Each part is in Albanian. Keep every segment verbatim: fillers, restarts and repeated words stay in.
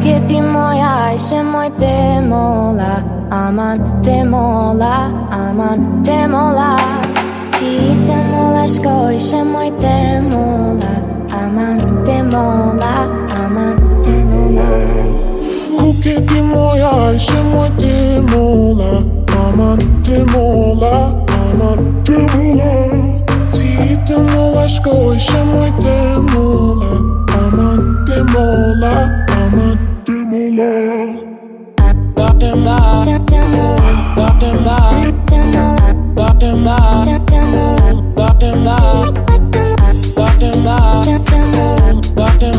Kuke ti moja, ishe moj te mola Aman te mola, aman te mola Ti te mola shko, ishe moj te mola Aman te mola, aman te mola Kuke ti moja, ishe moj te mola Aman te mola, aman te mola Ti te mola shko, ishe moj te mola Aman te mola, aman te mola Te mola, te mola, te mola, te mola, te mola, te mola, te mola, te mola, te mola, te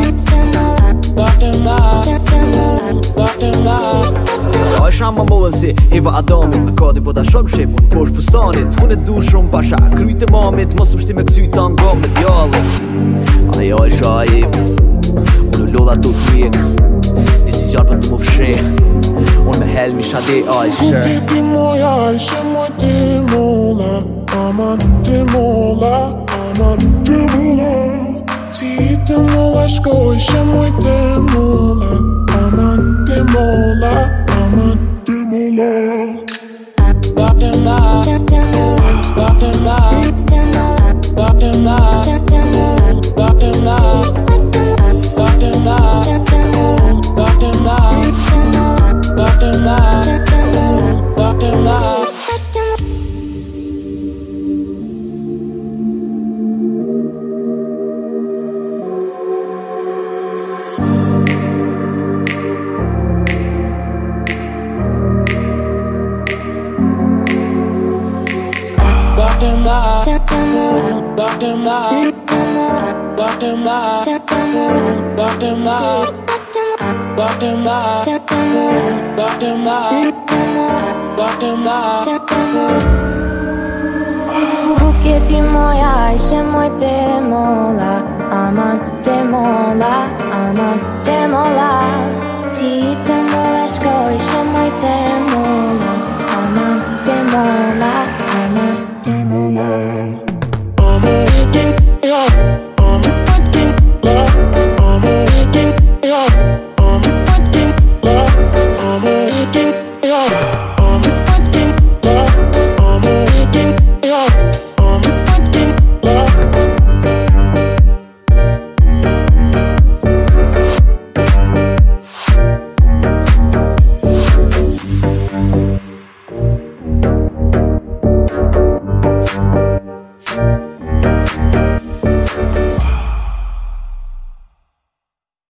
mola, te mola Ash amma mozi, Eva Adamit Me kadi po ta shok shefun Posh fustanit, hun e du shumë pasha Kryt e mamit, mos më shti me kësy ta nga me djallit Ajo e shajim Unë u lodha të t'mik Ti si gjarë për të më fshin Unë me helmi shade ajshe Kuke ti moja, ishe moj te mola Aman te mola, aman te mola Ti te mola shko, ishe moj te mola Aman te mola, aman te mola Te mola, te mola, te mola, te mola, te mola, te mola, te Kuke ti moja, ishe moj te mola Aman te mola, aman te mola Ti te mola shko, ishe moj te mola Aman te mola, aman te mola I'm waiting, yeah, I'm waiting, yeah, I'm waiting, yeah